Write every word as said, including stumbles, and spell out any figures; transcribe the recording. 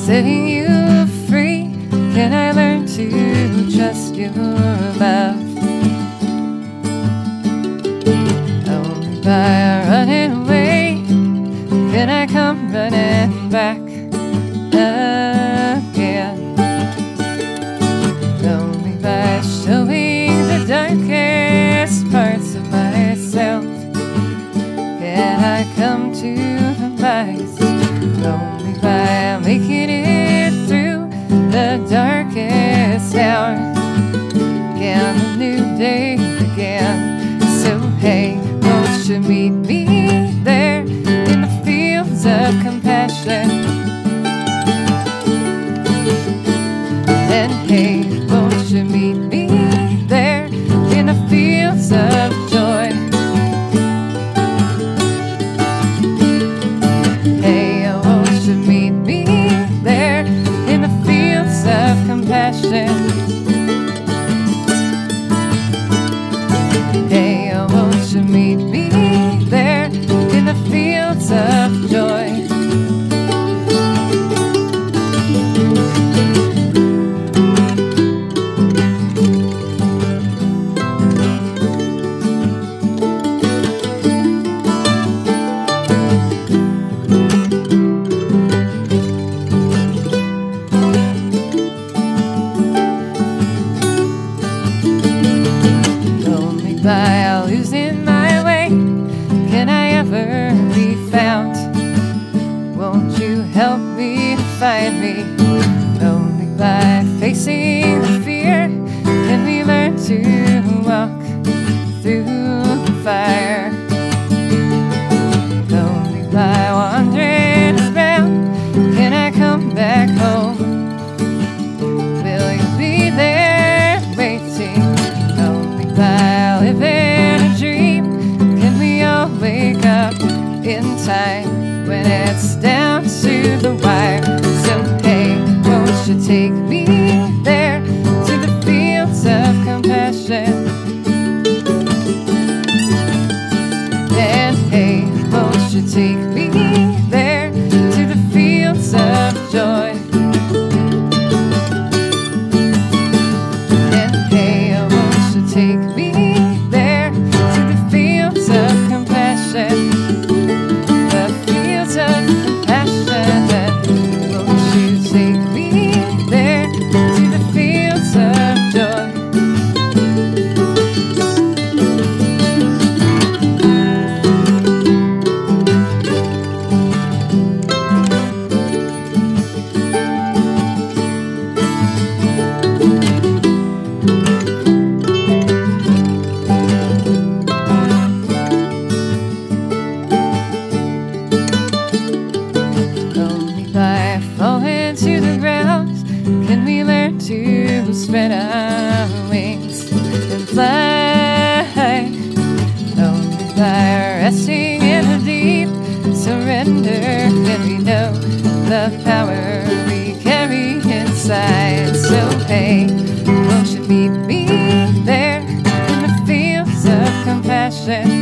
setting you free. Can I learn to trust your love? Only by running away can I come running back again. Only by showing the darkest parts of myself can I come to the light. Only by making it through the darkest hour can the new day begin. So hey, won't you meet me there in the fields of compassion? And hey, won't you meet me there in the fields of joy? Hey, won't you meet me there in the fields of compassion? Hey, won't you meet me there in the fields of joy? By losing my way can I ever be found? Won't you help me to find me? Only by facing the fear can we learn to walk through the fire. Only by wandering around can I come back home. Will you be there waiting? Only by living a dream can we all wake up in time when it's down to the wire. So hey, won't you take me there to the fields of compassion? And hey, won't you take me there to the fields of joy? And hey, won't you take me there to the fields of compassion? The fields of compassion. And won't you take me there to the fields of joy? By falling to the ground can we learn to spread our wings and fly. Only by resting in the deep surrender can we know the power we carry inside. So hey, won't you meet me there in the fields of compassion?